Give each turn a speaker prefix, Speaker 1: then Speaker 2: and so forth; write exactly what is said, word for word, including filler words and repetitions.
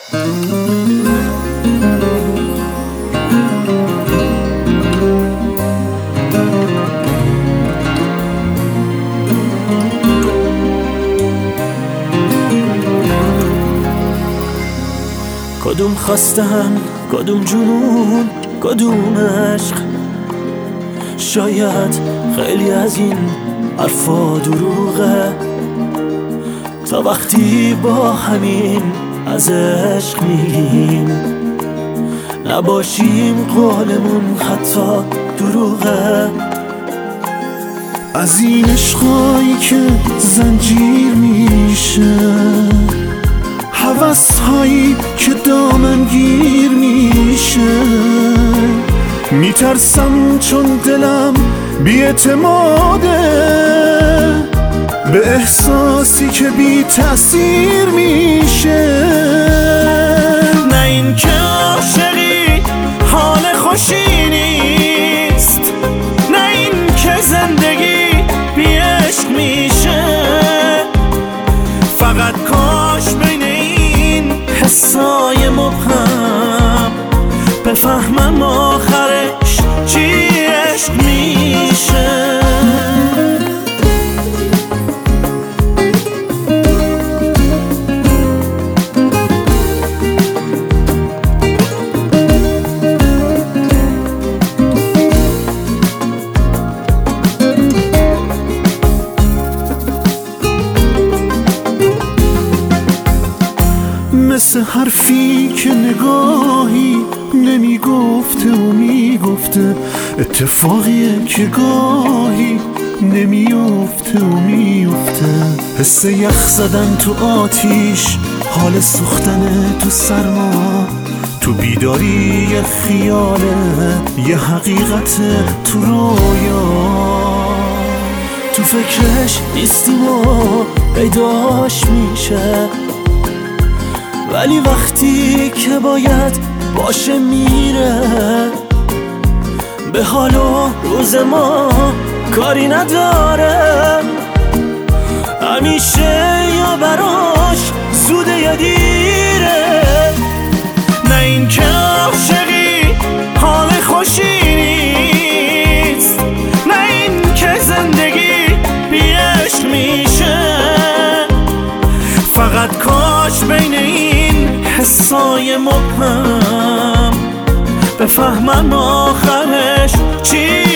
Speaker 1: کدوم خواستن، کدوم جنون، کدوم عشق؟ شاید خیلی از این حرفا دروغه، تا وقتی با همین از عشق میگیم نباشیم قولمون حتی دروغه.
Speaker 2: از این عشقایی که زنجیر میشه، هوس هایی که دامنگیر میشه، میترسم چون دلم بی‌اعتماده به احساسی که بی تأثیر میشه.
Speaker 1: نه این که عاشقی حال خوشی نیست، نه این که زندگی بی عشق میشه. فقط کاش بین این حسای مبهم بفهمم آخرش چی عشق میشه.
Speaker 2: مثل حرفی که نگاهی نمیگفته و میگفته، اتفاقیه که گاهی نمیفته و میفته. حس یخ زدن تو آتیش، حال سوختن تو سرما، تو بیداری یه خیاله، یه حقیقت تو رویا.
Speaker 1: تو فکرش نیستیم و پیداش میشه، ولی وقتی که باید باشه میره. به حال و روز ما کاری نداره، همیشه یا براش زوده یا دیره. نه این که عاشقی حال خوشی نیست، نه این که زندگی بی عشق میشه. فقط کاش بین این حسای مبهم بفهمم آخرش چی